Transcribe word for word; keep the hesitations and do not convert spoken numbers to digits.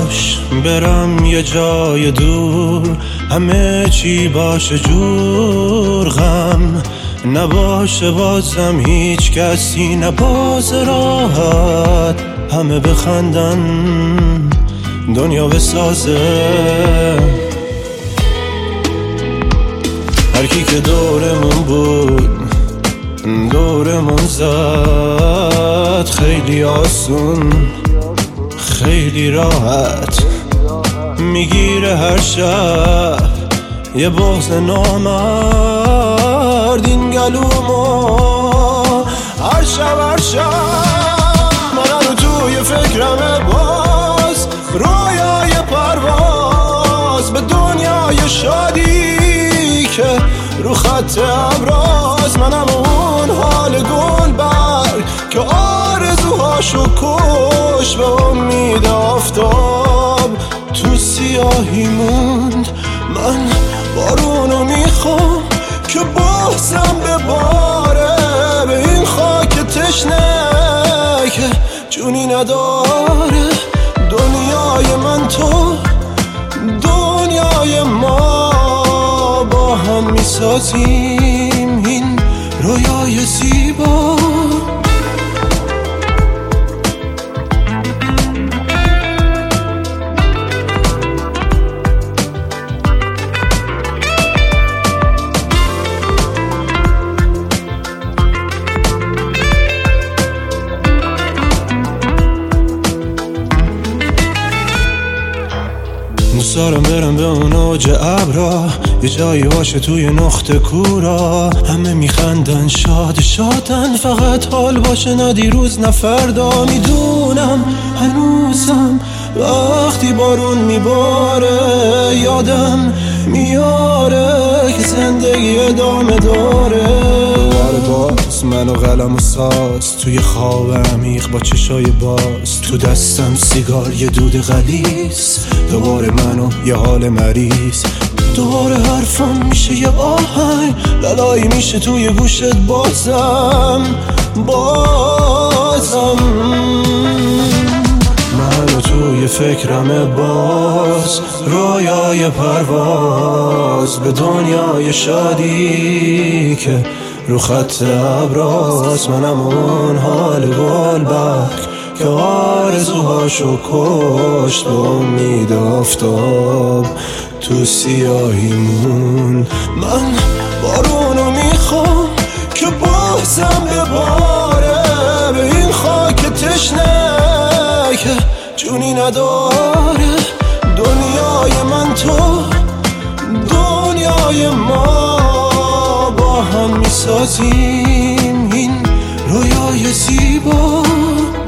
باش برم یه جای دور، همه چی باشه جور، غم نباشه بازم هیچ کسی نباز راحت، همه بخندن دنیا بسازه. هر کی که دورمون بود دورمون زد، خیلی آسون خیلی راحت، میگیره هر شب یه بغض نامرد این گلومو. هر شب هر شب من رو توی فکرمه، باز رویای پرواز به دنیای شادی که رو خط ابراز. منم اون حال گل برگ که آرزوهاشو کش، به امید آفتاب تو سیاهی موند. من بارونو میخوام که بازم بباره به این خاک تشنه که جونی نداره. دنیای من تو دنیای ما، با هم میسازیم این رویای زیبا. دوست دارم برم به اون اوج ابرا، یه جایی باشه توی نقطه کورا، همه میخندن شاد شادن، فقط حال باشه نه دیروز نه فردا. میدونم هنوزم وقتی بارون میباره یادم میاره که زندگی ادامه داره. باز من و قلم و ساز توی خواب عمیق با چشای باز، تو دستم سیگار یه دود غلیظ، دوباره من و یه حال مریض. دوباره حرفم میشه یه آهنگ، لالایی میشه توی گوشت بازم بازم. من و توی فکرمه، باز رویای پرواز به دنیای شادی که رو خط ابراز. منم اون حال گل برگ که آرزوهاشو کشت، به امید آفتاب تو سیاهی مون. من بارونو میخوام که بازم بباره به این خاک تشنه که جونی نداره. دنیای من تو دنیای ما، با هم میسازیم این رویای زیبا.